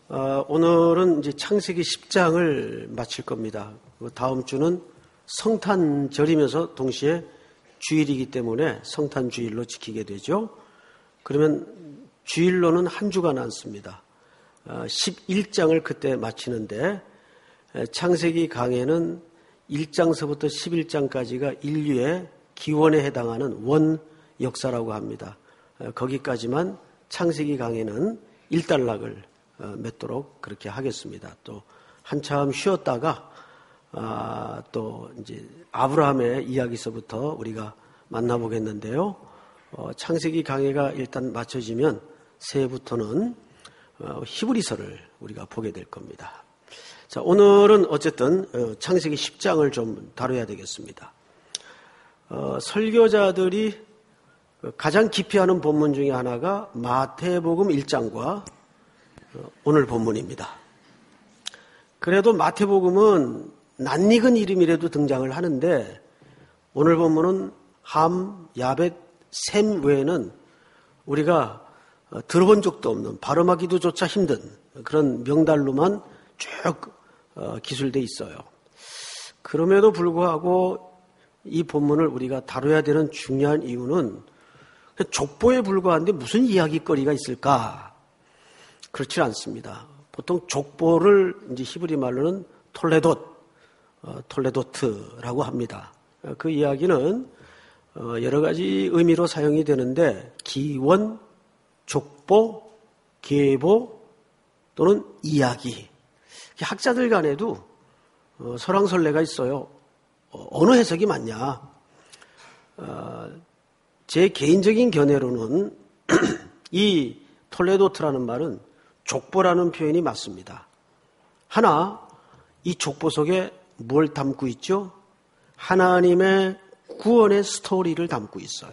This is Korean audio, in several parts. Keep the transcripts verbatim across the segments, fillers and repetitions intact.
어, 오늘은 이제 창세기 십 장을 마칠 겁니다. 다음 주는 성탄절이면서 동시에 주일이기 때문에 성탄주일로 지키게 되죠. 그러면 주일로는 한 주가 남습니다. 어, 십일 장을 그때 마치는데 창세기 강해는 일 장서부터 십일 장까지가 인류의 기원에 해당하는 원 역사라고 합니다. 어, 거기까지만 창세기 강해는 일단락을 어, 맺도록 그렇게 하겠습니다. 또 한참 쉬었다가 아, 또 이제 아브라함의 이야기서부터 우리가 만나보겠는데요. 어, 창세기 강해가 일단 마쳐지면 새해부터는 어, 히브리서를 우리가 보게 될 겁니다. 자, 오늘은 어쨌든 어, 창세기 십 장을 좀 다뤄야 되겠습니다. 어, 설교자들이 가장 깊이 하는 본문 중에 하나가 마태복음 일 장과 오늘 본문입니다. 그래도 마태복음은 낯익은 이름이라도 등장을 하는데 오늘 본문은 함, 야벳, 셈 외에는 우리가 들어본 적도 없는 발음하기도조차 힘든 그런 명달로만 쭉 기술돼 있어요. 그럼에도 불구하고 이 본문을 우리가 다뤄야 되는 중요한 이유는 족보에 불과한데 무슨 이야기거리가 있을까? 그렇지 않습니다. 보통 족보를 이제 히브리 말로는 톨레돗, 어, 톨레도트라고 합니다. 그 이야기는 어, 여러 가지 의미로 사용이 되는데 기원, 족보, 계보 또는 이야기. 학자들 간에도 어, 설왕설래가 있어요. 어, 어느 해석이 맞냐? 어, 제 개인적인 견해로는 이 톨레도트라는 말은 족보라는 표현이 맞습니다. 하나, 이 족보 속에 뭘 담고 있죠? 하나님의 구원의 스토리를 담고 있어요.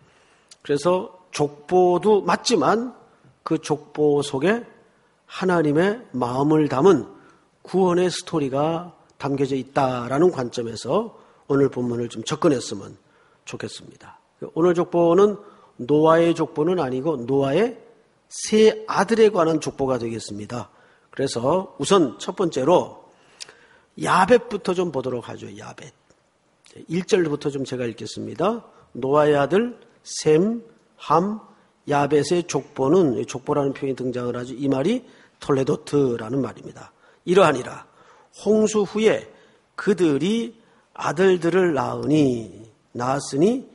그래서 족보도 맞지만 그 족보 속에 하나님의 마음을 담은 구원의 스토리가 담겨져 있다라는 관점에서 오늘 본문을 좀 접근했으면 좋겠습니다. 오늘 족보는 노아의 족보는 아니고 노아의 세 아들에 관한 족보가 되겠습니다. 그래서 우선 첫 번째로 야벳부터 좀 보도록 하죠. 야벳. 일 절부터 좀 제가 읽겠습니다. 노아의 아들 셈, 함, 야벳의 족보는 족보라는 표현이 등장을 하죠. 이 말이 톨레도트라는 말입니다. 이러하니라 홍수 후에 그들이 아들들을 낳으니 낳았으니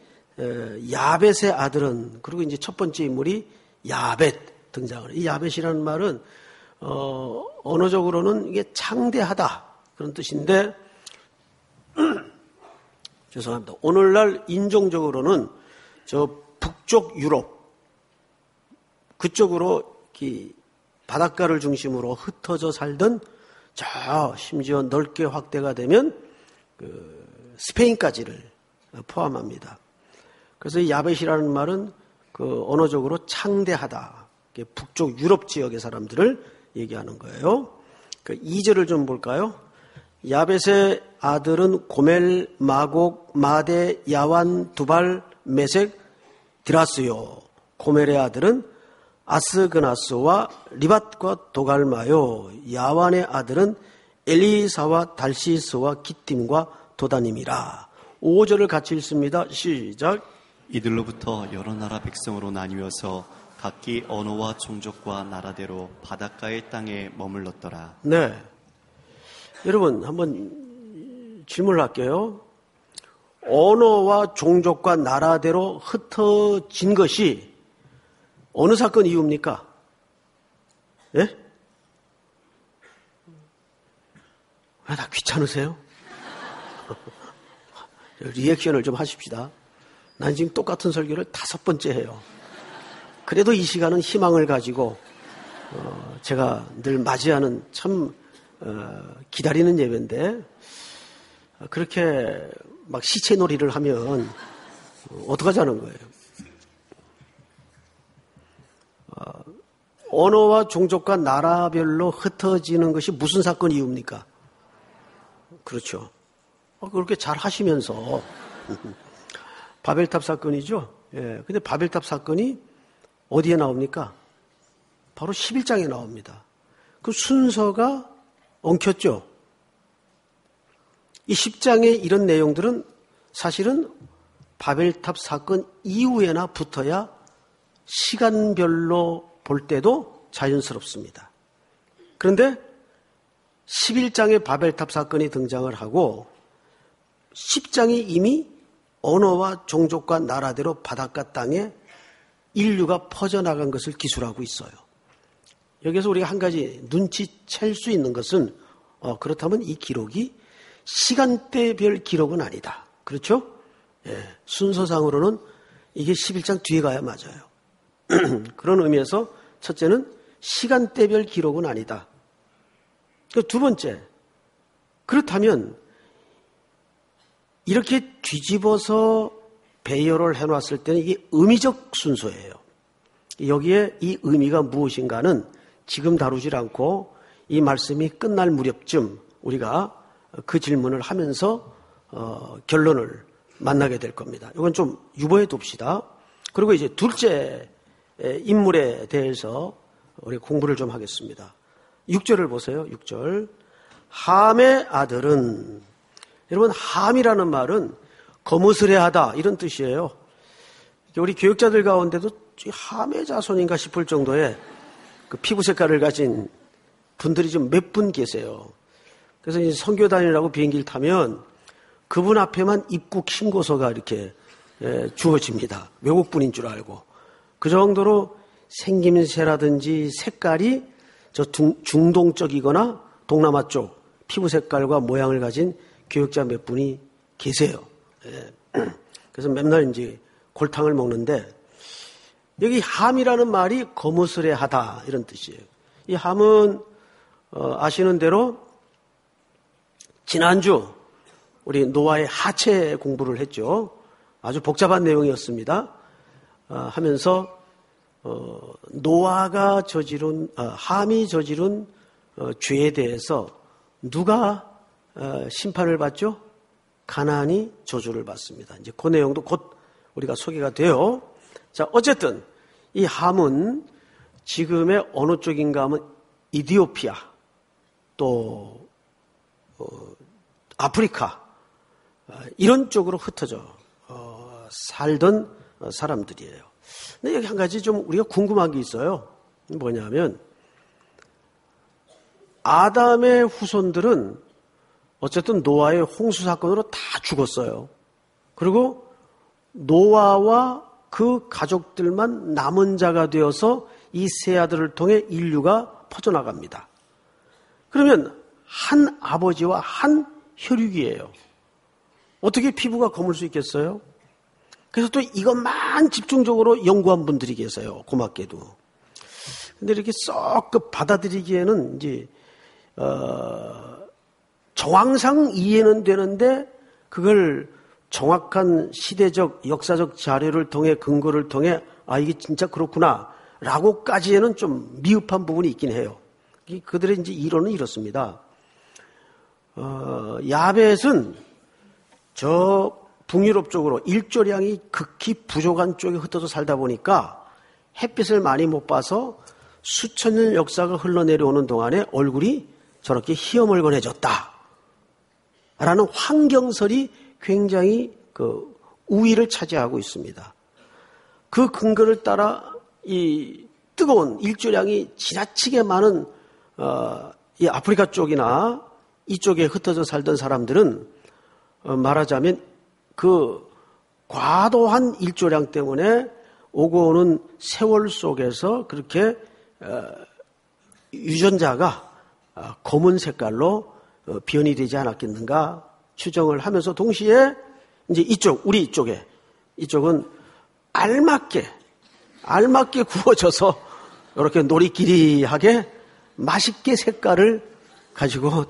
야벳의 아들은 그리고 이제 첫 번째 인물이 야벳 등장을 해요. 이 야벳이라는 말은 어, 언어적으로는 이게 창대하다 그런 뜻인데 죄송합니다. 오늘날 인종적으로는 저 북쪽 유럽 그쪽으로 이렇게 바닷가를 중심으로 흩어져 살던 저 심지어 넓게 확대가 되면 그 스페인까지를 포함합니다. 그래서 이 야벳이라는 말은 그 언어적으로 창대하다. 북쪽 유럽 지역의 사람들을 얘기하는 거예요. 그 이 절을 좀 볼까요? 야벳의 아들은 고멜, 마곡, 마데, 야완, 두발, 메색, 디라스요. 고멜의 아들은 아스그나스와 리밧과 도갈마요. 야완의 아들은 엘리사와 달시스와 기팀과 도다님이라. 오 절을 같이 읽습니다. 시작. 이들로부터 여러 나라 백성으로 나뉘어서 각기 언어와 종족과 나라대로 바닷가의 땅에 머물렀더라. 네. 여러분 한번 질문을 할게요. 언어와 종족과 나라대로 흩어진 것이 어느 사건 이유입니까? 예? 왜 다 귀찮으세요? 리액션을 좀 하십시다. 난 지금 똑같은 설교를 다섯 번째 해요. 그래도 이 시간은 희망을 가지고 어, 제가 늘 맞이하는 참 어, 기다리는 예배인데 어, 그렇게 막 시체놀이를 하면 어, 어떡하자는 거예요. 어, 언어와 종족과 나라별로 흩어지는 것이 무슨 사건 이유입니까? 그렇죠. 어, 그렇게 잘 하시면서 바벨탑 사건이죠. 예. 근데 바벨탑 사건이 어디에 나옵니까? 바로 십일 장에 나옵니다. 그 순서가 엉켰죠. 이 십 장에 이런 내용들은 사실은 바벨탑 사건 이후에나 붙어야 시간별로 볼 때도 자연스럽습니다. 그런데 십일 장에 바벨탑 사건이 등장을 하고 십 장이 이미 언어와 종족과 나라대로 바닷가 땅에 인류가 퍼져나간 것을 기술하고 있어요. 여기서 우리가 한 가지 눈치챌 수 있는 것은 어, 그렇다면 이 기록이 시간대별 기록은 아니다. 그렇죠? 예, 순서상으로는 이게 십일 장 뒤에 가야 맞아요. 그런 의미에서 첫째는 시간대별 기록은 아니다. 두 번째, 그렇다면 이렇게 뒤집어서 배열을 해놨을 때는 이게 의미적 순서예요. 여기에 이 의미가 무엇인가는 지금 다루질 않고 이 말씀이 끝날 무렵쯤 우리가 그 질문을 하면서 어, 결론을 만나게 될 겁니다. 이건 좀 유보해 둡시다. 그리고 이제 둘째 인물에 대해서 우리 공부를 좀 하겠습니다. 육 절을 보세요. 육 절. 함의 아들은, 여러분 함이라는 말은 거무스레하다 이런 뜻이에요. 우리 교육자들 가운데도 함의 자손인가 싶을 정도의 그 피부 색깔을 가진 분들이 좀 몇 분 계세요. 그래서 이제 선교 다니라고 비행기를 타면 그분 앞에만 입국 신고서가 이렇게 주어집니다. 외국분인 줄 알고. 그 정도로 생김새라든지 색깔이 저 중동적이거나 동남아 쪽 피부 색깔과 모양을 가진 교육자 몇 분이 계세요. 그래서 맨날 이제 골탕을 먹는데 여기 함이라는 말이 거무스레하다 이런 뜻이에요. 이 함은 어, 아시는 대로 지난주 우리 노아의 하체 공부를 했죠. 아주 복잡한 내용이었습니다. 어, 하면서 어, 노아가 저지른 어, 함이 저지른 어, 죄에 대해서 누가 어, 심판을 받죠? 가나안이 저주를 받습니다. 이제 그 내용도 곧 우리가 소개가 돼요. 자, 어쨌든 이 함은 지금의 어느 쪽인가 하면 이디오피아 또 어, 아프리카 어, 이런 쪽으로 흩어져 어, 살던 사람들이에요. 근데 여기 한 가지 좀 우리가 궁금한 게 있어요. 뭐냐면 아담의 후손들은 어쨌든 노아의 홍수 사건으로 다 죽었어요. 그리고 노아와 그 가족들만 남은 자가 되어서 이 세 아들을 통해 인류가 퍼져나갑니다. 그러면 한 아버지와 한 혈육이에요. 어떻게 피부가 검을 수 있겠어요? 그래서 또 이것만 집중적으로 연구한 분들이 계세요. 고맙게도. 근데 이렇게 썩 그 받아들이기에는 이제 어, 정황상 이해는 되는데 그걸 정확한 시대적 역사적 자료를 통해 근거를 통해 아 이게 진짜 그렇구나 라고까지에는 좀 미흡한 부분이 있긴 해요. 그들의 이제 이론은 이렇습니다. 어, 야벳은 저 북유럽 쪽으로 일조량이 극히 부족한 쪽에 흩어져 살다 보니까 햇빛을 많이 못 봐서 수천 년 역사가 흘러내려오는 동안에 얼굴이 저렇게 희어멀건해졌다. 라는 환경설이 굉장히 그 우위를 차지하고 있습니다. 그 근거를 따라 이 뜨거운 일조량이 지나치게 많은 어, 이 아프리카 쪽이나 이쪽에 흩어져 살던 사람들은 어, 말하자면 그 과도한 일조량 때문에 오고 오는 세월 속에서 그렇게 어, 유전자가 어, 검은 색깔로 어, 변이 되지 않았겠는가 추정을 하면서 동시에 이제 이쪽 우리 이쪽에 이쪽은 알맞게 알맞게 구워져서 이렇게 노리끼리하게 맛있게 색깔을 가지고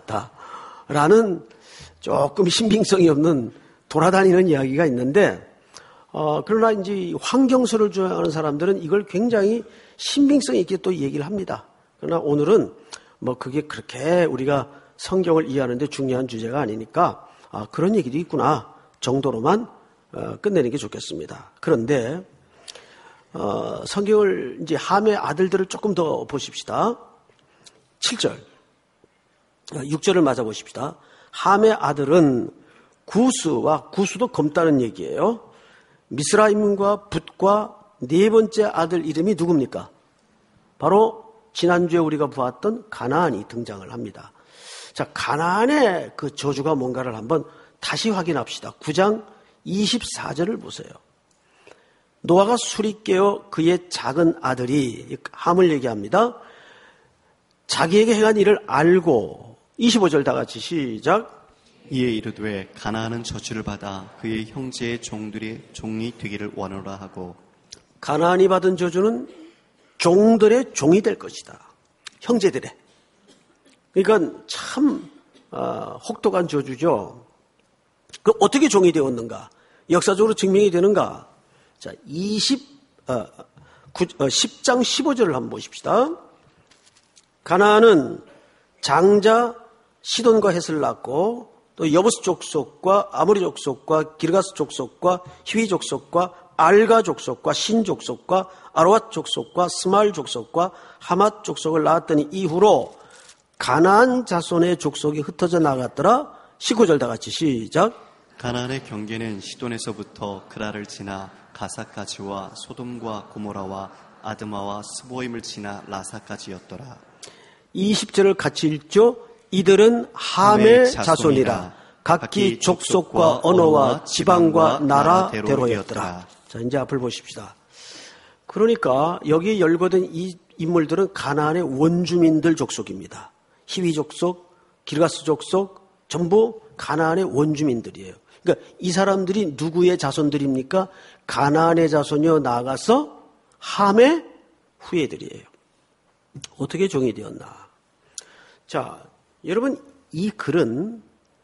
태어났다라는 조금 신빙성이 없는 돌아다니는 이야기가 있는데 어, 그러나 이제 환경설을 주장하는 사람들은 이걸 굉장히 신빙성 있게 또 얘기를 합니다. 그러나 오늘은 뭐 그게 그렇게 우리가 성경을 이해하는데 중요한 주제가 아니니까 아, 그런 얘기도 있구나 정도로만 어, 끝내는 게 좋겠습니다. 그런데 어, 성경을 이제 함의 아들들을 조금 더 보십시다. 칠 절, 육 절을 맞아보십시다. 함의 아들은 구스와 구스도 검다는 얘기예요. 미스라임과 붓과 네 번째 아들 이름이 누굽니까? 바로 지난주에 우리가 보았던 가나안이 등장을 합니다. 자, 가나안의 그 저주가 뭔가를 한번 다시 확인합시다. 구 장 이십사 절을 보세요. 노아가 술이 깨어 그의 작은 아들이, 함을 얘기합니다. 자기에게 행한 일을 알고, 이십오 절 다 같이 시작. 이에 이르되 가나안은 저주를 받아 그의 형제의 종들이 종이 되기를 원하노라 하고. 가나안이 받은 저주는 종들의 종이 될 것이다. 형제들의. 그러니까 참 어, 혹독한 저주죠. 그 어떻게 종이 되었는가? 역사적으로 증명이 되는가? 자, 이십, 어, 구, 어, 십 장 십오 절을 한번 보십시다. 가나안은 장자 시돈과 헷을 낳고 또 여부스 족속과 아모리 족속과 기르가스 족속과 히위 족속과 알가 족속과 신 족속과 아로앗 족속과 스마일 족속과 하맛 족속을 낳았더니 이후로 가나안 자손의 족속이 흩어져 나갔더라. 십구 절 다 같이 시작. 가나안의 경계는 시돈에서부터 그라를 지나 가사까지와 소돔과 고모라와 아드마와 스보임을 지나 라사까지였더라. 이십 절을 같이 읽죠. 이들은 함의 자손이라. 각기 족속과 언어와 지방과 나라대로였더라. 자, 이제 앞을 보십시다. 그러니까 여기에 열거된 이 인물들은 가나안의 원주민들 족속입니다. 히위 족속, 기르가스 족속, 전부 가나안의 원주민들이에요. 그러니까 이 사람들이 누구의 자손들입니까? 가나안의 자손이요, 나아가서 함의 후예들이에요. 어떻게 종이 되었나? 자, 여러분, 이 글은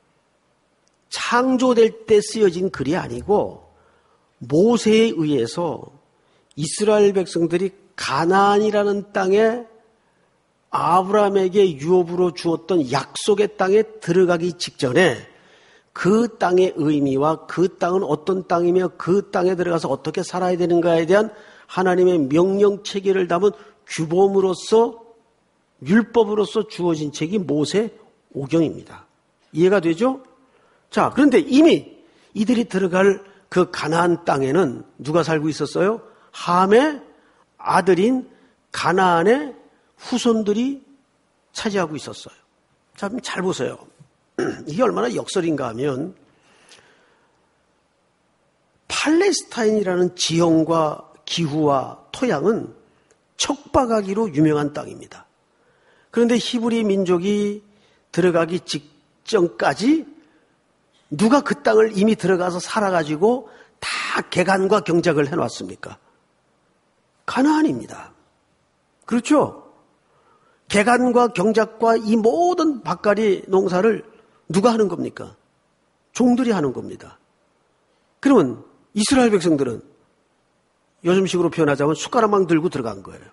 창조될 때 쓰여진 글이 아니고 모세에 의해서 이스라엘 백성들이 가나안이라는 땅에 아브라함에게 유업으로 주었던 약속의 땅에 들어가기 직전에 그 땅의 의미와 그 땅은 어떤 땅이며 그 땅에 들어가서 어떻게 살아야 되는가에 대한 하나님의 명령 체계를 담은 규범으로서 율법으로서 주어진 책이 모세 오경입니다. 이해가 되죠? 자, 그런데 이미 이들이 들어갈 그 가나안 땅에는 누가 살고 있었어요? 함의 아들인 가나안의 후손들이 차지하고 있었어요. 자, 잘 보세요. 이게 얼마나 역설인가 하면 팔레스타인이라는 지형과 기후와 토양은 척박하기로 유명한 땅입니다. 그런데 히브리 민족이 들어가기 직전까지 누가 그 땅을 이미 들어가서 살아가지고 다 개간과 경작을 해놨습니까? 가나안입니다. 그렇죠? 개간과 경작과 이 모든 밭갈이 농사를 누가 하는 겁니까? 종들이 하는 겁니다. 그러면 이스라엘 백성들은 요즘식으로 표현하자면 숟가락만 들고 들어간 거예요.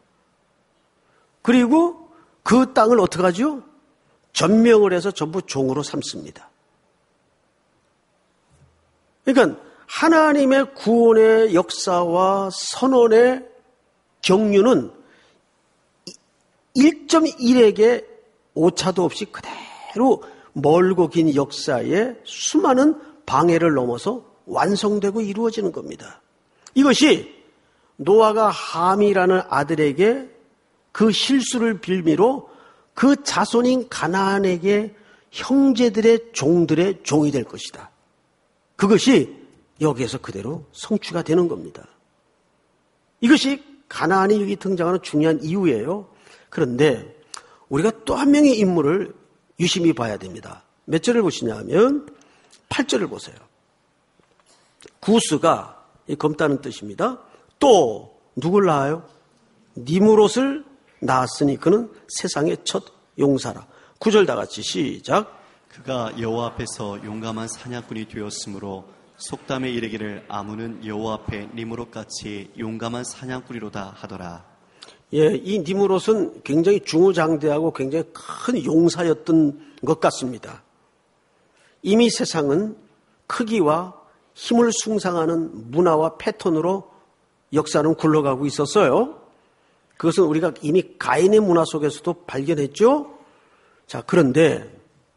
그리고 그 땅을 어떻게 하죠? 전명을 해서 전부 종으로 삼습니다. 그러니까 하나님의 구원의 역사와 선언의 경륜은 일 점 일에게 오차도 없이 그대로 멀고 긴 역사에 수많은 방해를 넘어서 완성되고 이루어지는 겁니다. 이것이 노아가 함이라는 아들에게 그 실수를 빌미로 그 자손인 가나안에게 형제들의 종들의 종이 될 것이다. 그것이 여기에서 그대로 성취가 되는 겁니다. 이것이 가나안이 여기 등장하는 중요한 이유예요. 그런데 우리가 또 한 명의 인물을 유심히 봐야 됩니다. 몇 절을 보시냐 하면 팔 절을 보세요. 구스가 검다는 뜻입니다. 또 누굴 낳아요? 니므롯을 낳았으니 그는 세상의 첫 용사라. 구 절 다 같이 시작. 그가 여호와 앞에서 용감한 사냥꾼이 되었으므로 속담에 이르기를 아무는 여호와 앞에 니므롯같이 용감한 사냥꾼이로다 하더라. 예, 이 니므롯은 굉장히 중후장대하고 굉장히 큰 용사였던 것 같습니다. 이미 세상은 크기와 힘을 숭상하는 문화와 패턴으로 역사는 굴러가고 있었어요. 그것은 우리가 이미 가인의 문화 속에서도 발견했죠. 자, 그런데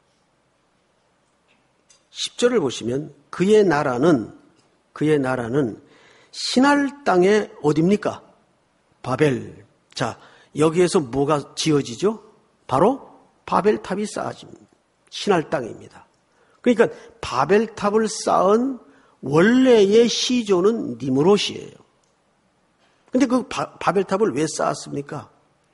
십 절을 보시면 그의 나라는 그의 나라는 신할 땅의 어디입니까? 바벨. 자, 여기에서 뭐가 지어지죠? 바로 바벨탑이 쌓아집니다. 신할 땅입니다. 그러니까 바벨탑을 쌓은 원래의 시조는 니므롯이에요. 근데 그 바, 바벨탑을 왜 쌓았습니까?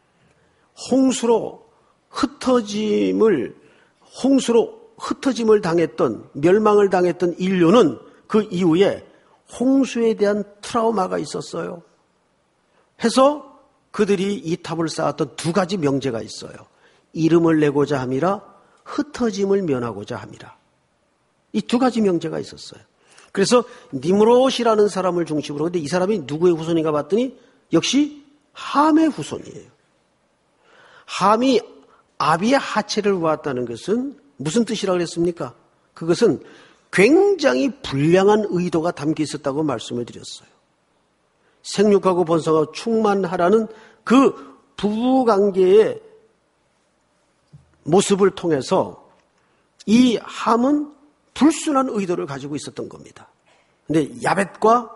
홍수로 흩어짐을 홍수로 흩어짐을 당했던 멸망을 당했던 인류는 그 이후에 홍수에 대한 트라우마가 있었어요. 해서 그들이 이 탑을 쌓았던 두 가지 명제가 있어요. 이름을 내고자 함이라, 흩어짐을 면하고자 함이라. 이 두 가지 명제가 있었어요. 그래서 니므롯이라는 사람을 중심으로, 근데 이 사람이 누구의 후손인가 봤더니 역시 함의 후손이에요. 함이 아비의 하체를 보았다는 것은 무슨 뜻이라고 그랬습니까? 그것은 굉장히 불량한 의도가 담겨 있었다고 말씀을 드렸어요. 생육하고 번성하고 충만하라는 그 부부관계의 모습을 통해서 이 함은 불순한 의도를 가지고 있었던 겁니다. 근데 야벳과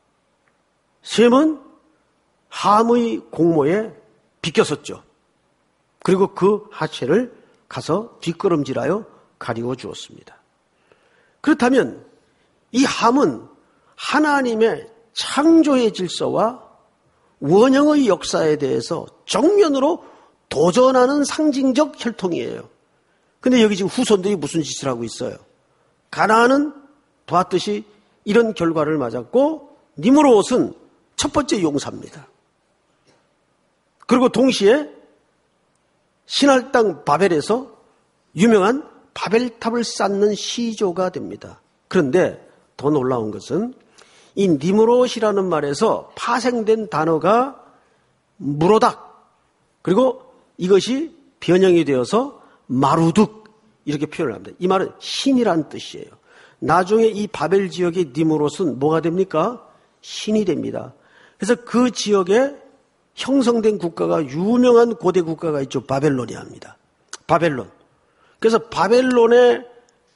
셈은 함의 공모에 비껴섰죠. 그리고 그 하체를 가서 뒷걸음질하여 가리워 주었습니다. 그렇다면 이 함은 하나님의 창조의 질서와 원형의 역사에 대해서 정면으로 도전하는 상징적 혈통이에요. 근데 여기 지금 후손들이 무슨 짓을 하고 있어요? 가나안은 봤듯이 이런 결과를 맞았고 니므롯은 첫 번째 용사입니다. 그리고 동시에 신할 땅 바벨에서 유명한 바벨탑을 쌓는 시조가 됩니다. 그런데 더 놀라운 것은 이 니므롯이라는 말에서 파생된 단어가 무로닥, 그리고 이것이 변형이 되어서 마루둑 이렇게 표현을 합니다. 이 말은 신이란 뜻이에요. 나중에 이 바벨 지역의 니므롯은 뭐가 됩니까? 신이 됩니다. 그래서 그 지역에 형성된 국가가 유명한 고대 국가가 있죠. 바벨로니아입니다. 바벨론. 그래서 바벨론에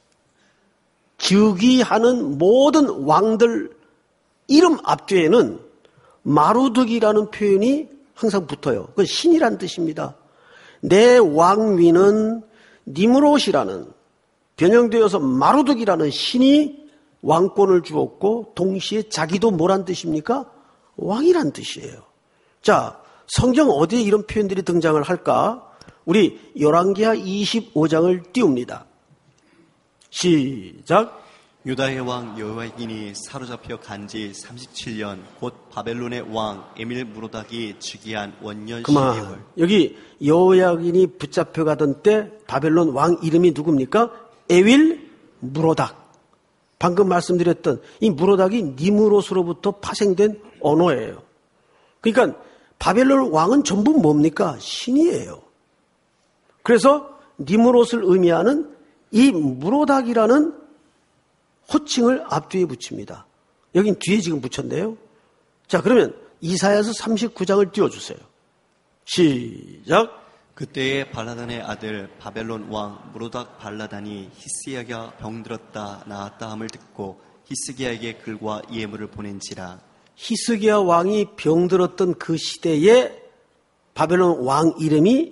즉위하는 모든 왕들 이름 앞뒤에는 마루둑이라는 표현이 항상 붙어요. 그건 신이란 뜻입니다. 내 왕위는 니므롯이라는 변형되어서 마루둑이라는 신이 왕권을 주었고 동시에 자기도 뭐란 뜻입니까? 왕이란 뜻이에요. 자, 성경 어디에 이런 표현들이 등장을 할까? 우리 열왕기하 이십오 장을 띄웁니다. 시작. 유다의 왕 여호야긴이 사로잡혀 간지 삼십칠 년 곧 바벨론의 왕 에밀 무로닥이 즉위한 원년 그만. 십이 월. 여기 여호야긴이 붙잡혀 가던 때 바벨론 왕 이름이 누굽니까? 에윌 무로닥. 방금 말씀드렸던 이 무로닥이 니므롯으로부터 파생된 언어예요. 그러니까 바벨론 왕은 전부 뭡니까? 신이에요. 그래서 니므롯을 의미하는 이 무로닥이라는 호칭을 앞뒤에 붙입니다. 여긴 뒤에 지금 붙였네요. 자, 그러면 이사야서 삼십구 장을 띄워주세요. 시작. 그때에 발라단의 아들 바벨론 왕 무로닥 발라단이 히스기야가 병들었다 나았다 함을 듣고 히스기야에게 글과 예물을 보낸지라. 히스기야 왕이 병들었던 그 시대에 바벨론 왕 이름이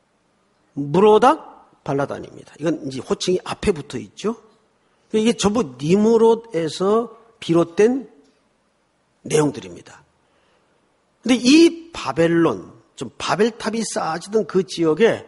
무로닥 발라단입니다. 이건 이제 호칭이 앞에 붙어 있죠. 이게 전부 니므롯에서 비롯된 내용들입니다. 근데 이 바벨론, 좀 바벨탑이 쌓아지던 그 지역에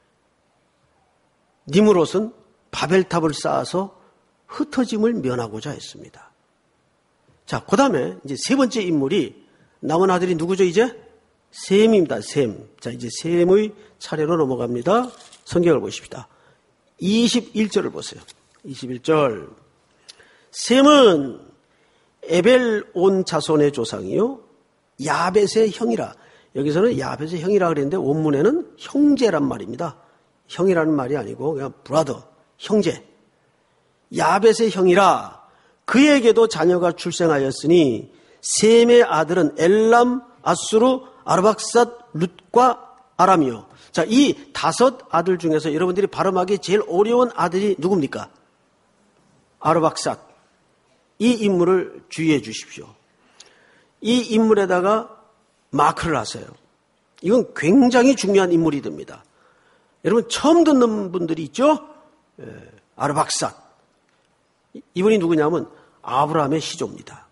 니므롯은 바벨탑을 쌓아서 흩어짐을 면하고자 했습니다. 자, 그 다음에 이제 세 번째 인물이 남은 아들이 누구죠, 이제? 셈입니다, 셈. 자, 이제 셈의 차례로 넘어갑니다. 성경을 보십시다. 이십일 절을 보세요. 이십일 절. 셈은 에벨 온 자손의 조상이요 야벳의 형이라. 여기서는 야벳의 형이라 그랬는데 원문에는 형제란 말입니다. 형이라는 말이 아니고 그냥 브라더, 형제. 야벳의 형이라. 그에게도 자녀가 출생하였으니 셈의 아들은 엘람, 아수르, 아르박삿, 룻과 아람이요. 자, 이 다섯 아들 중에서 여러분들이 발음하기 제일 어려운 아들이 누굽니까? 아르박삿. 이 인물을 주의해 주십시오. 이 인물에다가 마크를 하세요. 이건 굉장히 중요한 인물이 됩니다. 여러분 처음 듣는 분들이 있죠? 예, 아르박삿. 이분이 누구냐면 아브라함의 시조입니다.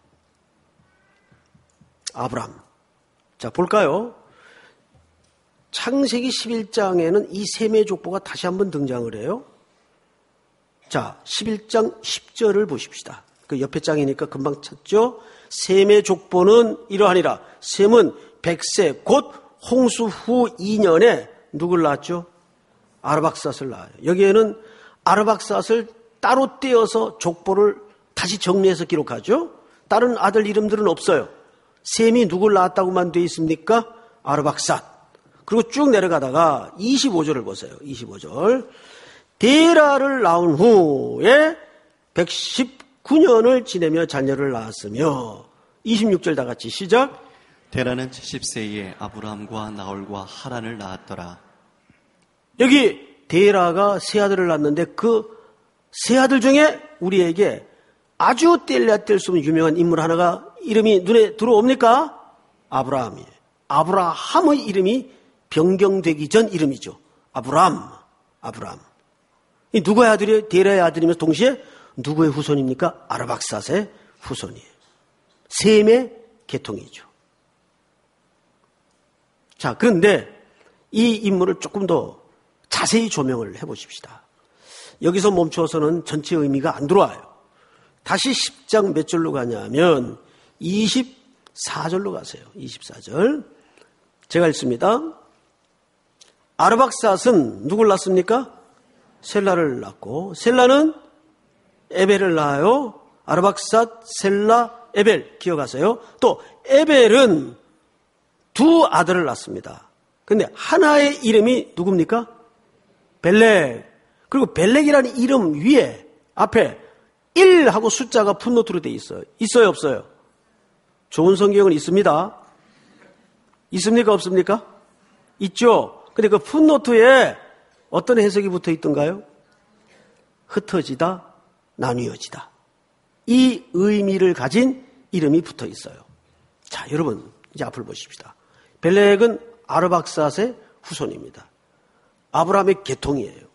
아브라함. 자, 볼까요? 창세기 십일 장에는 이 셈의 족보가 다시 한번 등장을 해요. 자, 십일 장 십 절을 보십시다. 그 옆에 장이니까 금방 찾죠? 셈의 족보는 이러하니라. 셈은 백 세 곧 홍수 후 이 년에 누굴 낳았죠? 아르박삿을 낳아요. 여기에는 아르박삿을 따로 떼어서 족보를 다시 정리해서 기록하죠. 다른 아들 이름들은 없어요. 셈이 누굴 낳았다고만 되어 있습니까? 아르박삿. 그리고 쭉 내려가다가 이십오 절을 보세요. 이십오 절. 데라를 낳은 후에 백십구 년을 지내며 자녀를 낳았으며 이십육 절 다 같이 시작. 데라는 칠십 세에 아브라함과 나홀과 하란을 낳았더라. 여기 데라가 세 아들을 낳았는데 그 세 아들 중에 우리에게 아주 뗄래야 뗄 수 없는 유명한 인물 하나가 이름이 눈에 들어옵니까? 아브라함이에요. 아브라함의 이름이 변경되기 전 이름이죠. 아브람, 아브람. 이 누구의 아들이에요? 데라의 아들이면서 동시에 누구의 후손입니까? 아르박삿의 후손이에요. 셈의 계통이죠. 자, 그런데 이 인물을 조금 더 자세히 조명을 해보십시다. 여기서 멈춰서는 전체 의미가 안 들어와요. 다시 십 장 몇 절로 가냐면 이십사 절로 가세요. 이십사 절. 제가 읽습니다. 아르박삿은 누굴 낳습니까? 셀라를 낳고 셀라는 에벨을 낳아요. 아르박삿, 셀라, 에벨 기억하세요. 또 에벨은 두 아들을 낳습니다. 그런데 하나의 이름이 누굽니까? 벨렉. 그리고 벨렉이라는 이름 위에 앞에 일 하고 숫자가 풋노트로 되어 있어요. 있어요, 없어요? 좋은 성경은 있습니다. 있습니까, 없습니까? 있죠. 근데 그 풋노트에 어떤 해석이 붙어 있던가요? 흩어지다, 나뉘어지다. 이 의미를 가진 이름이 붙어 있어요. 자, 여러분 이제 앞을 보십시다. 벨렉은 아르박삿의 후손입니다. 아브라함의 계통이에요.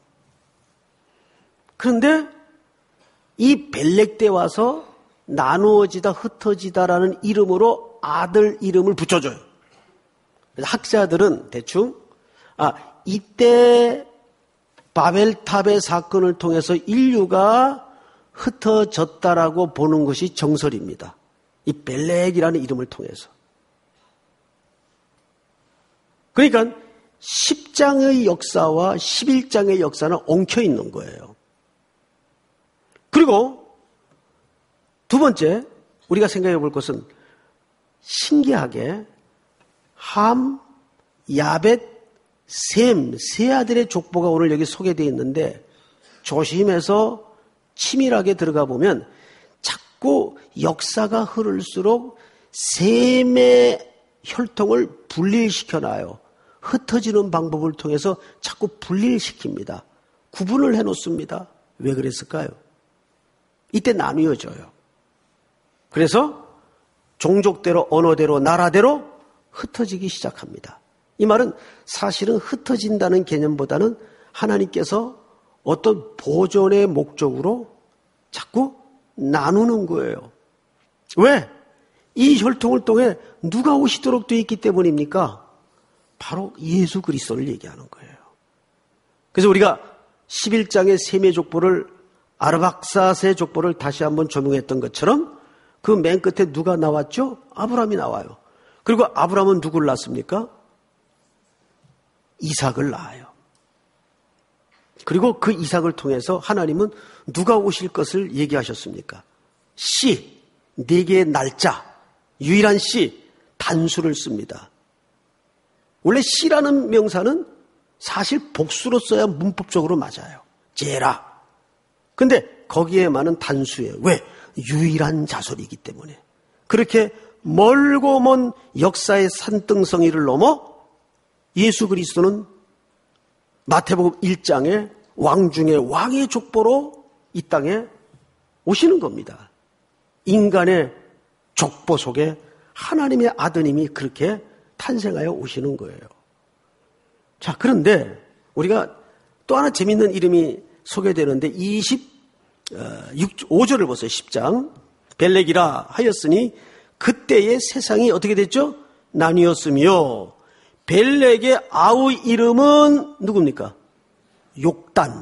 그런데 이 벨렉 때 와서 나누어지다, 흩어지다라는 이름으로 아들 이름을 붙여줘요. 그래서 학자들은 대충 아 이때 바벨탑의 사건을 통해서 인류가 흩어졌다라고 보는 것이 정설입니다. 이 벨렉이라는 이름을 통해서. 그러니까 십 장의 역사와 십일 장의 역사는 엉켜 있는 거예요. 그리고 두 번째 우리가 생각해 볼 것은 신기하게 함, 야벳, 셈, 세 아들의 족보가 오늘 여기 소개되어 있는데 조심해서 치밀하게 들어가 보면 자꾸 역사가 흐를수록 셈의 혈통을 분리시켜놔요. 흩어지는 방법을 통해서 자꾸 분리시킵니다. 구분을 해놓습니다. 왜 그랬을까요? 이때 나뉘어져요. 그래서 종족대로, 언어대로, 나라대로 흩어지기 시작합니다. 이 말은 사실은 흩어진다는 개념보다는 하나님께서 어떤 보존의 목적으로 자꾸 나누는 거예요. 왜? 이 혈통을 통해 누가 오시도록 되어 있기 때문입니까? 바로 예수 그리스도를 얘기하는 거예요. 그래서 우리가 십일 장의 셈의 족보를 아르박삿의 족보를 다시 한번 조명했던 것처럼 그 맨 끝에 누가 나왔죠? 아브라함이 나와요. 그리고 아브라함은 누구를 낳습니까? 이삭을 낳아요. 그리고 그 이삭을 통해서 하나님은 누가 오실 것을 얘기하셨습니까? 씨, 네 개의 날짜, 유일한 씨, 단수를 씁니다. 원래 씨라는 명사는 사실 복수로 써야 문법적으로 맞아요. 제라. 근데 거기에 많은 단수예요. 왜? 유일한 자손이기 때문에. 그렇게 멀고 먼 역사의 산등성이를 넘어 예수 그리스도는 마태복음 일 장에 왕 중에 왕의 족보로 이 땅에 오시는 겁니다. 인간의 족보 속에 하나님의 아드님이 그렇게 탄생하여 오시는 거예요. 자, 그런데 우리가 또 하나 재밌는 이름이 소개되는데 이십오 절을 보세요. 십 장. 벨렉이라 하였으니 그때의 세상이 어떻게 됐죠? 나뉘었으며 벨렉의 아우 이름은 누굽니까? 욕단.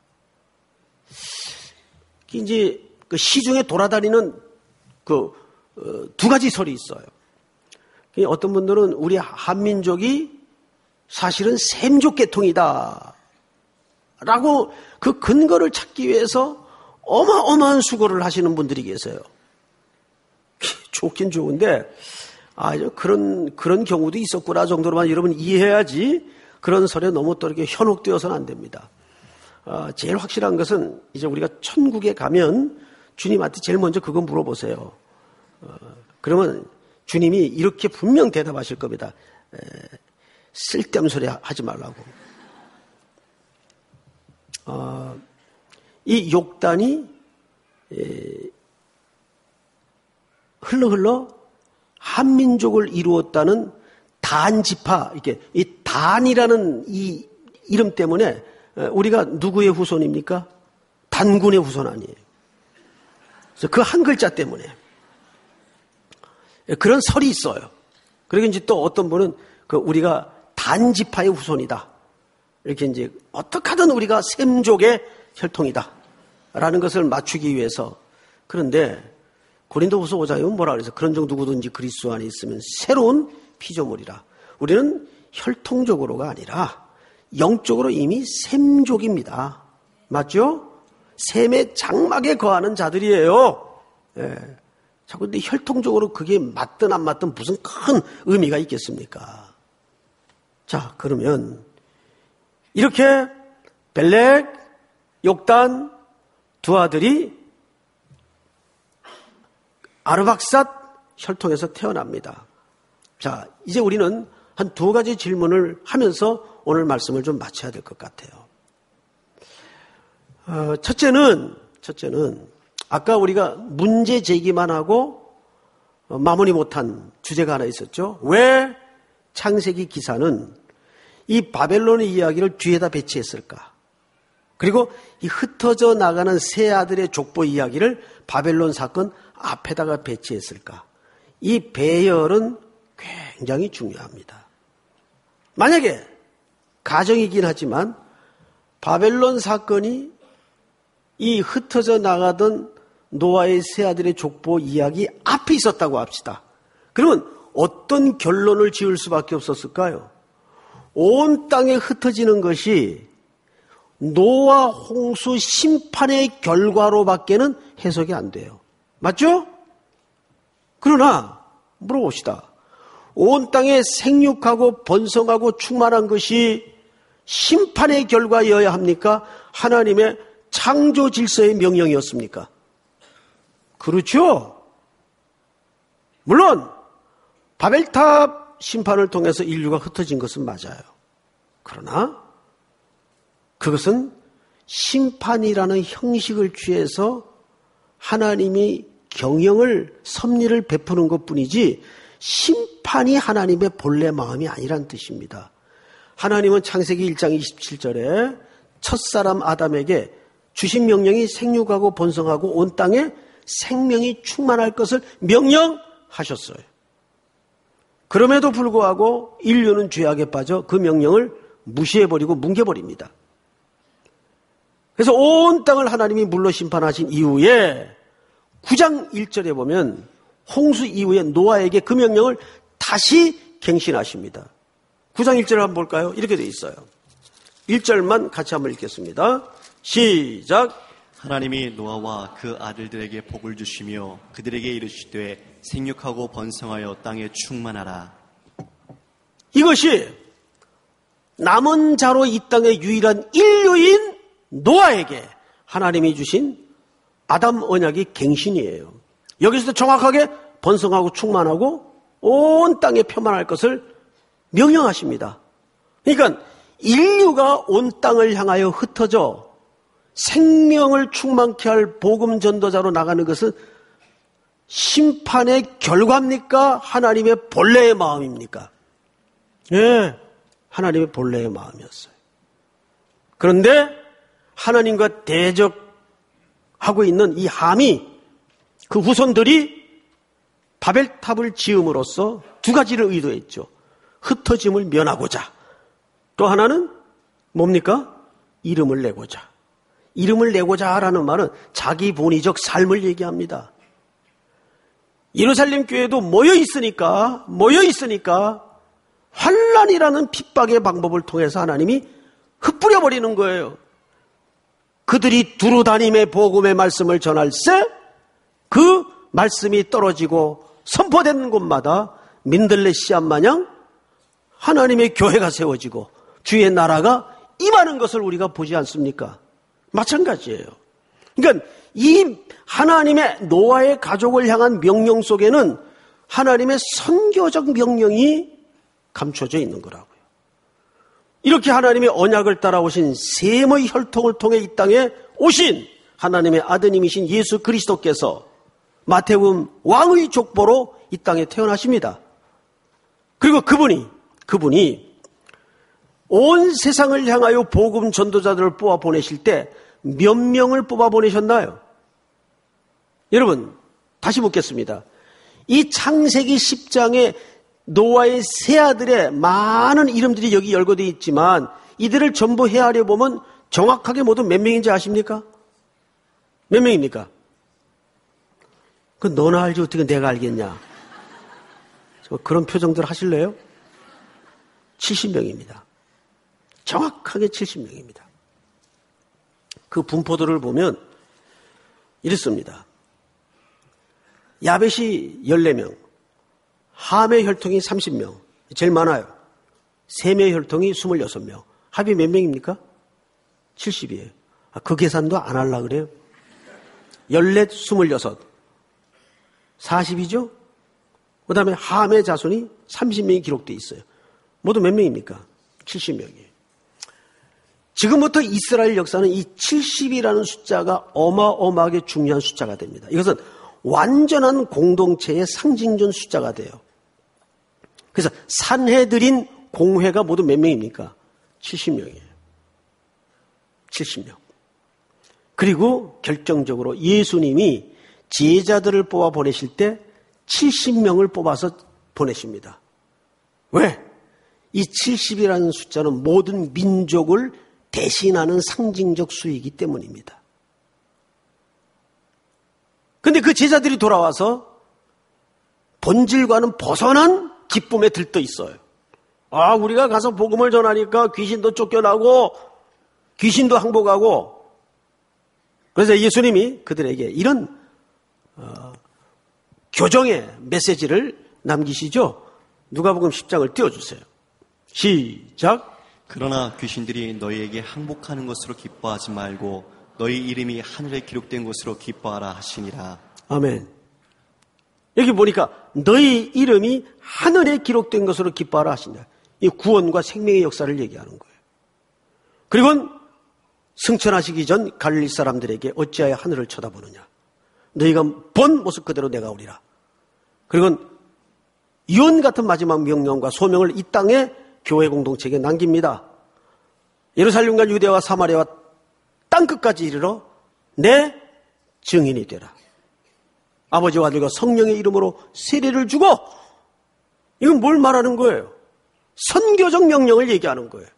이제 그 시중에 돌아다니는 그 두 가지 설이 있어요. 어떤 분들은 우리 한민족이 사실은 셈족 계통이다 라고 그 근거를 찾기 위해서 어마어마한 수고를 하시는 분들이 계세요. 좋긴 좋은데 아 그런 그런 경우도 있었구나 정도로만 여러분 이해해야지 그런 설에 너무 또 이렇게 현혹되어서는 안 됩니다. 아, 제일 확실한 것은 이제 우리가 천국에 가면 주님한테 제일 먼저 그거 물어보세요. 어, 그러면 주님이 이렇게 분명 대답하실 겁니다. 에, 쓸데없는 소리 하지 말라고. 어, 이 욕단이 에, 흘러 흘러 한민족을 이루었다는 단지파, 이렇게 이 단이라는 이 이름 때문에 우리가 누구의 후손입니까? 단군의 후손 아니에요. 그래서 그 한 글자 때문에 그런 설이 있어요. 그리고 이제 또 어떤 분은 그 우리가 단지파의 후손이다. 이렇게 이제 어떻게 하든 우리가 셈족의 혈통이다라는 것을 맞추기 위해서. 그런데 고린도후서 오 장에 뭐라 그래서 그런 종 누구든지 그리스도 안에 있으면 새로운 피조물이라. 우리는 혈통적으로가 아니라 영적으로 이미 셈족입니다. 맞죠? 셈의 장막에 거하는 자들이에요. 예. 자꾸 근데 혈통적으로 그게 맞든 안 맞든 무슨 큰 의미가 있겠습니까? 자, 그러면 이렇게 벨렉, 욕단 두 아들이 아르박삿 혈통에서 태어납니다. 자, 이제 우리는 한 두 가지 질문을 하면서 오늘 말씀을 좀 마쳐야 될 것 같아요. 어, 첫째는, 첫째는, 아까 우리가 문제 제기만 하고 마무리 못한 주제가 하나 있었죠. 왜 창세기 기사는 이 바벨론의 이야기를 뒤에다 배치했을까? 그리고 이 흩어져 나가는 세 아들의 족보 이야기를 바벨론 사건 앞에다가 배치했을까? 이 배열은 굉장히 중요합니다. 만약에 가정이긴 하지만 바벨론 사건이 이 흩어져 나가던 노아의 세 아들의 족보 이야기 앞에 있었다고 합시다. 그러면 어떤 결론을 지을 수밖에 없었을까요? 온 땅에 흩어지는 것이 노아 홍수 심판의 결과로밖에는 해석이 안 돼요. 맞죠? 그러나 물어봅시다. 온 땅에 생육하고 번성하고 충만한 것이 심판의 결과여야 합니까? 하나님의 창조 질서의 명령이었습니까? 그렇죠? 물론 바벨탑 심판을 통해서 인류가 흩어진 것은 맞아요. 그러나 그것은 심판이라는 형식을 취해서 하나님이 경영을, 섭리를 베푸는 것뿐이지 심판이 하나님의 본래 마음이 아니란 뜻입니다. 하나님은 창세기 일 장 이십칠 절에 첫사람 아담에게 주신 명령이 생육하고 번성하고 온 땅에 생명이 충만할 것을 명령하셨어요. 그럼에도 불구하고 인류는 죄악에 빠져 그 명령을 무시해버리고 뭉개버립니다. 그래서 온 땅을 하나님이 물로 심판하신 이후에 구 장 일 절에 보면 홍수 이후에 노아에게 그 명령을 다시 갱신하십니다. 구 장 일 절을 한번 볼까요? 이렇게 되어 있어요. 일 절만 같이 한번 읽겠습니다. 시작. 하나님이 노아와 그 아들들에게 복을 주시며 그들에게 이르시되 생육하고 번성하여 땅에 충만하라. 이것이 남은 자로 이 땅의 유일한 인류인 노아에게 하나님이 주신 아담 언약의 갱신이에요. 여기서도 정확하게 번성하고 충만하고 온 땅에 표만할 것을 명령하십니다. 그러니까 인류가 온 땅을 향하여 흩어져 생명을 충만케 할 복음 전도자로 나가는 것은 심판의 결과입니까? 하나님의 본래의 마음입니까? 예, 하나님의 본래의 마음이었어요. 그런데 하나님과 대적하고 있는 이 함이, 그 후손들이 바벨탑을 지음으로써 두 가지를 의도했죠. 흩어짐을 면하고자, 또 하나는 뭡니까? 이름을 내고자. 이름을 내고자 하라는 말은 자기 본의적 삶을 얘기합니다. 예루살렘 교회도 모여 있으니까, 모여 있으니까 환난이라는 핍박의 방법을 통해서 하나님이 흩뿌려 버리는 거예요. 그들이 두루 다님의 복음의 말씀을 전할세 그 말씀이 떨어지고 선포되는 곳마다 민들레 씨앗 마냥 하나님의 교회가 세워지고 주의 나라가 임하는 것을 우리가 보지 않습니까? 마찬가지예요. 그러니까 이 하나님의 노아의 가족을 향한 명령 속에는 하나님의 선교적 명령이 감춰져 있는 거라고요. 이렇게 하나님의 언약을 따라오신 셈의 혈통을 통해 이 땅에 오신 하나님의 아드님이신 예수 그리스도께서 마태복음 왕의 족보로 이 땅에 태어나십니다. 그리고 그분이 그분이 온 세상을 향하여 복음 전도자들을 뽑아 보내실 때 몇 명을 뽑아 보내셨나요? 여러분, 다시 묻겠습니다. 이 창세기 십 장에 노아의 세 아들의 많은 이름들이 여기 열거되어 있지만 이들을 전부 헤아려 보면 정확하게 모두 몇 명인지 아십니까? 몇 명입니까? 그 너나 알지 어떻게 내가 알겠냐? 그런 표정들 하실래요? 칠십 명입니다. 정확하게 칠십 명입니다. 그 분포도를 보면 이렇습니다. 야벳이 열네 명, 함의 혈통이 삼십 명, 제일 많아요. 셈의 혈통이 이십육 명. 합이 몇 명입니까? 칠십이에요. 아, 그 계산도 안 하려고 그래요. 열넷, 스물여섯. 사십이죠? 그 다음에 함의 자손이 삼십 명이 기록되어 있어요. 모두 몇 명입니까? 칠십 명이에요. 지금부터 이스라엘 역사는 이 칠십이라는 숫자가 어마어마하게 중요한 숫자가 됩니다. 이것은 완전한 공동체의 상징적 숫자가 돼요. 그래서 산헤드린 공회가 모두 몇 명입니까? 칠십 명이에요. 칠십 명. 그리고 결정적으로 예수님이 제자들을 뽑아 보내실 때 칠십 명을 뽑아서 보내십니다. 왜? 이 칠십이라는 숫자는 모든 민족을 대신하는 상징적 수이기 때문입니다. 그런데 그 제자들이 돌아와서 본질과는 벗어난 기쁨에 들떠 있어요. 아, 우리가 가서 복음을 전하니까 귀신도 쫓겨나고 귀신도 항복하고. 그래서 예수님이 그들에게 이런 어, 교정의 메시지를 남기시죠. 누가복음 십 장을 띄워주세요. 시작. 그러나 귀신들이 너희에게 항복하는 것으로 기뻐하지 말고 너희 이름이 하늘에 기록된 것으로 기뻐하라 하시니라. 아멘. 여기 보니까 너희 이름이 하늘에 기록된 것으로 기뻐하라 하시니라. 이 구원과 생명의 역사를 얘기하는 거예요. 그리고 승천하시기 전 갈릴리 사람들에게 어찌하여 하늘을 쳐다보느냐. 너희가 본 모습 그대로 내가 오리라. 그리고 유언 같은 마지막 명령과 소명을 이 땅에 교회 공동체에게 남깁니다. 예루살렘과 유대와 사마리아와 땅끝까지 이르러 내 증인이 되라. 아버지와 아들과 성령의 이름으로 세례를 주고. 이건 뭘 말하는 거예요? 선교적 명령을 얘기하는 거예요.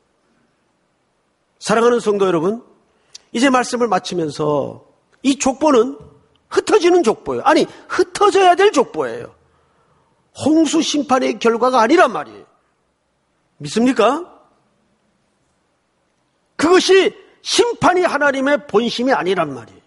사랑하는 성도 여러분, 이제 말씀을 마치면서 이 족보는 흩어지는 족보예요. 아니, 흩어져야 될 족보예요. 홍수 심판의 결과가 아니란 말이에요. 믿습니까? 그것이 심판이 하나님의 본심이 아니란 말이에요.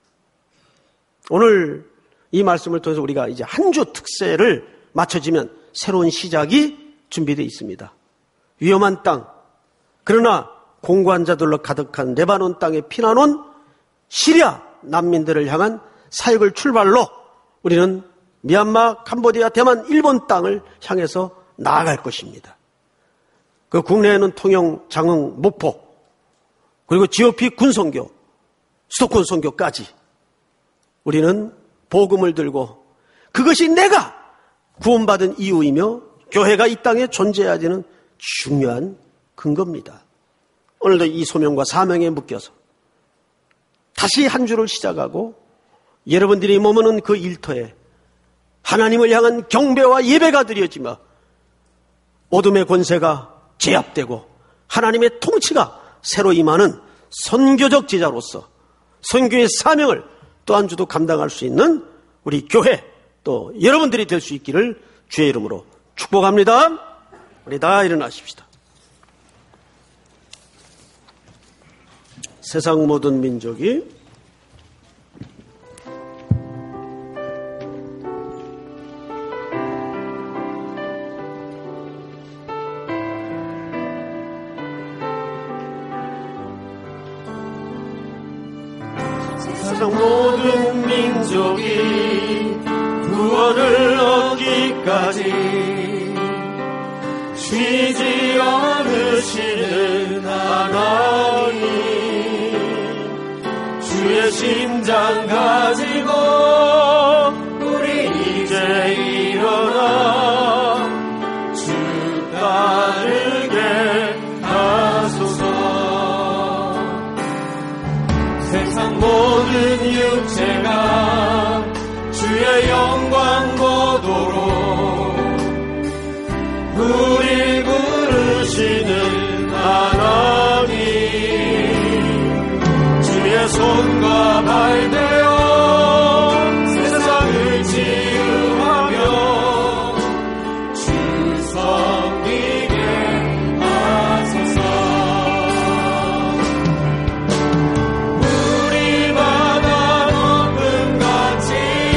오늘 이 말씀을 통해서 우리가 이제 한 주 특세를 맞춰지면 새로운 시작이 준비되어 있습니다. 위험한 땅, 그러나 공고한 자들로 가득한 레바논 땅에 피난온 시리아 난민들을 향한 사역을 출발로 우리는 미얀마, 캄보디아, 대만, 일본 땅을 향해서 나아갈 것입니다. 그 국내에는 통영, 장흥, 목포, 그리고 지오피 군선교, 수도권 선교까지 우리는 복음을 들고 그것이 내가 구원받은 이유이며 교회가 이 땅에 존재해야 되는 중요한 근거입니다. 오늘도 이 소명과 사명에 묶여서 다시 한 주를 시작하고 여러분들이 머무는 그 일터에 하나님을 향한 경배와 예배가 드려지며 어둠의 권세가 제압되고 하나님의 통치가 새로 임하는 선교적 제자로서 선교의 사명을 또 한 주도 감당할 수 있는 우리 교회 또 여러분들이 될 수 있기를 주의 이름으로 축복합니다. 우리 다 일어나십시다. 세상 모든 민족이 세상 모든 민족이 구원을 얻기까지 쉬지 않으시는 하나님, 주의 심장 가지고 우리 이제 일어나 주 따르게 하소서. 세상 모든 육체가 주의 영광 보도록 우리 부르시는 하나님, 주의 손과 발 되어 세상을 치유하며 주 섬기게 하소서. 우리마다 높음같이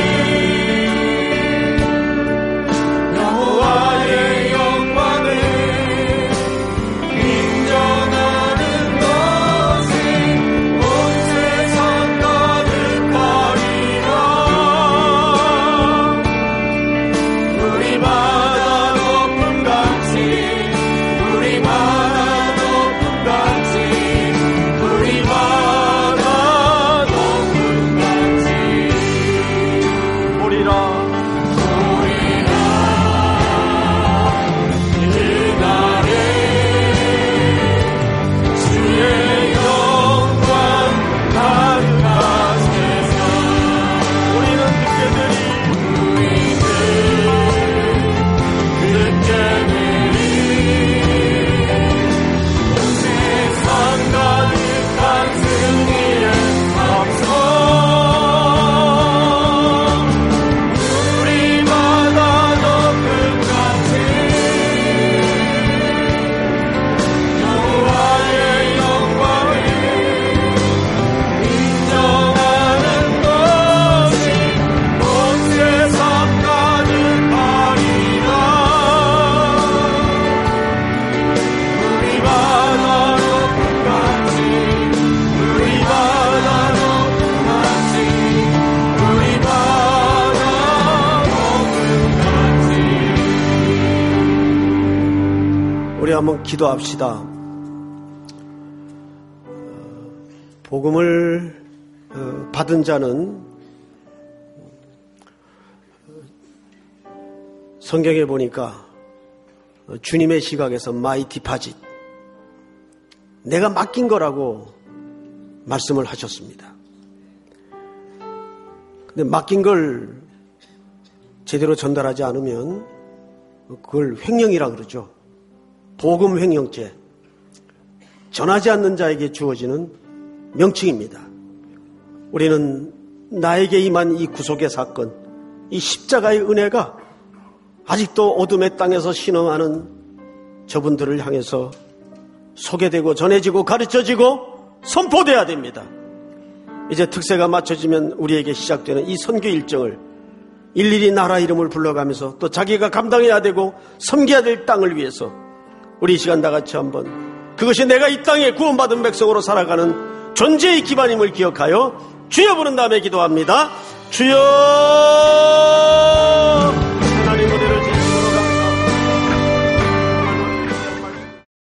여호와의 영광을 인정하는 것이 온 세상 가득하리라. 우리마다 높음같이 우리마다 높음같이 우리마다 높음같이 오리라 오리라. 그날에 주의 영광 가득한 세상 우리는 듣게 되리 우리는 듣게 되리. 온 세상 가득한 승리의 함성 우리마다 높음같이 여호와의 영광을 인정하는 것이 온 세상 가득하리라. 우리마다 높음같이 우리마다 높음같이 우리마다 높음같이. 우리 한번 기도합시다. 복음을 어, 받은 자는 성경에 보니까 주님의 시각에서 마이 디파짓, 내가 맡긴 거라고 말씀을 하셨습니다. 근데 맡긴 걸 제대로 전달하지 않으면 그걸 횡령이라 그러죠. 복음 횡령죄, 전하지 않는 자에게 주어지는 명칭입니다. 우리는 나에게 임한 이 구속의 사건, 이 십자가의 은혜가 아직도 어둠의 땅에서 신음하는 저분들을 향해서 소개되고 전해지고 가르쳐지고 선포돼야 됩니다. 이제 특세가 맞춰지면 우리에게 시작되는 이 선교 일정을 일일이 나라 이름을 불러가면서 또 자기가 감당해야 되고 섬겨야 될 땅을 위해서 우리 이 시간 다 같이 한번 그것이 내가 이 땅에 구원받은 백성으로 살아가는 존재의 기반임을 기억하여 주여 부른 다음에 기도합니다. 주여